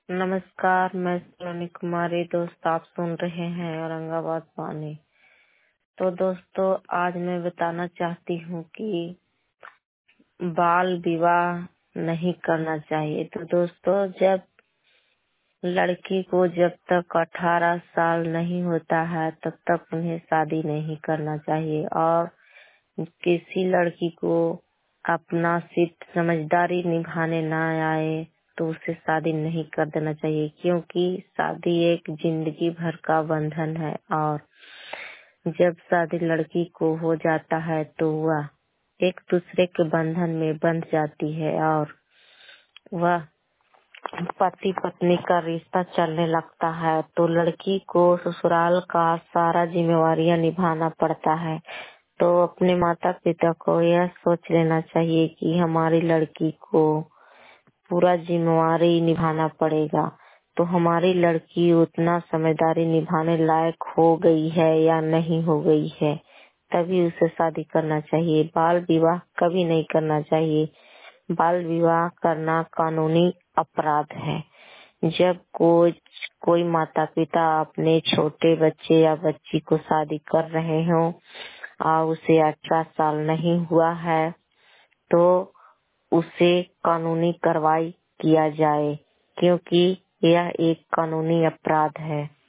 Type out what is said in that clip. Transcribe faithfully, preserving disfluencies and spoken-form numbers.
नमस्कार, मैं सलोनी कुमारी। दोस्त, आप सुन रहे हैं औरंगाबाद वाणी। तो दोस्तों, आज मैं बताना चाहती हूँ कि बाल विवाह नहीं करना चाहिए। तो दोस्तों, जब लड़की को जब तक अठारह साल नहीं होता है तब तक उन्हें शादी नहीं करना चाहिए। और किसी लड़की को अपना सिर्फ समझदारी निभाने ना आए तो उसे शादी नहीं कर देना चाहिए, क्योंकि शादी एक जिंदगी भर का बंधन है। और जब शादी लड़की को हो जाता है तो वह एक दूसरे के बंधन में बंध जाती है और वह पति पत्नी का रिश्ता चलने लगता है। तो लड़की को ससुराल का सारा जिम्मेवारियां निभाना पड़ता है। तो अपने माता पिता को यह सोच लेना चाहिए कि हमारी लड़की को पूरा जिम्मेवारी निभाना पड़ेगा। तो हमारी लड़की उतना समझदारी निभाने लायक हो गई है या नहीं हो गई है, तभी उसे शादी करना चाहिए। बाल विवाह कभी नहीं करना चाहिए। बाल विवाह करना कानूनी अपराध है। जब कोई कोई माता पिता अपने छोटे बच्चे या बच्ची को शादी कर रहे हो और उसे अठारह साल नहीं हुआ है तो उसे कानूनी कार्रवाई किया जाए, क्योंकि यह एक कानूनी अपराध है।